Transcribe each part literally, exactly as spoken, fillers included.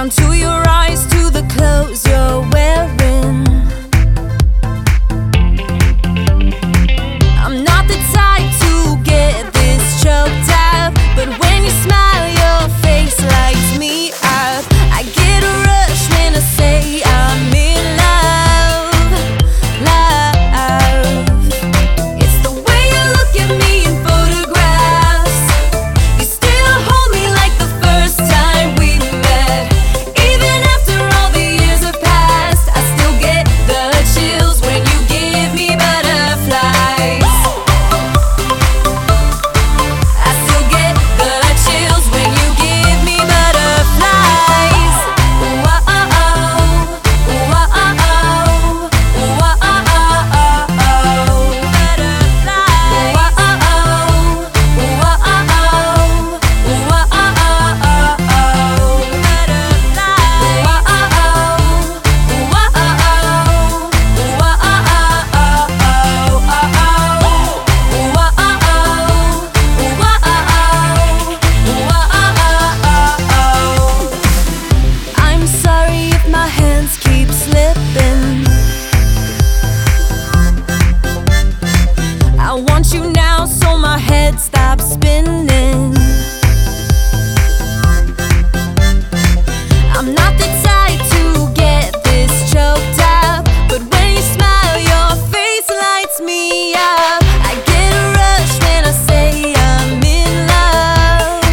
down to your eyes, to the clothes you're wearing. I'm not the type to get this choked up, but when you smile, your face lights me up. I get a rush when I say I'm in love, love. It's the way you look at me in photographs. You still hold me like the first time we met. Even after all the years have passed, I still get the chills when you give me butterflies. I still get the chills when you give me butterflies. Ooh, ah, ah, oh. Ooh, ah, ah, oh. Ooh, ah, ah, oh, oh. Butterflies. Ooh, ah, ah, oh. Ooh, ah, ah, oh. Ooh, ah, ah, oh, oh. Butterflies. Ooh, ah, ah, oh. Ooh, ah, ah, oh. Ooh, ah, ah, oh, oh, oh, oh. Ooh, ah, ah, oh. Ooh, ah, ah, oh. Ooh, ah, ah, oh, oh. I'm sorry if my hands keep slipping. I want you now, so my head stops spinning. I'm not the type to get this choked up, but when you smile, your face lights me up. I get a rush when I say I'm in love,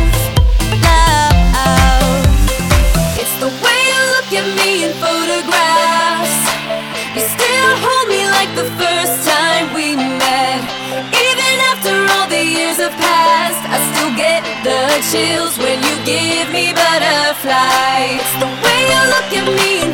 love. It's the way you look at me in photographs. You still hold me like the first time we met. Even after all the years have passed, I still get the chills when you give me butterflies. It's the way you look at me in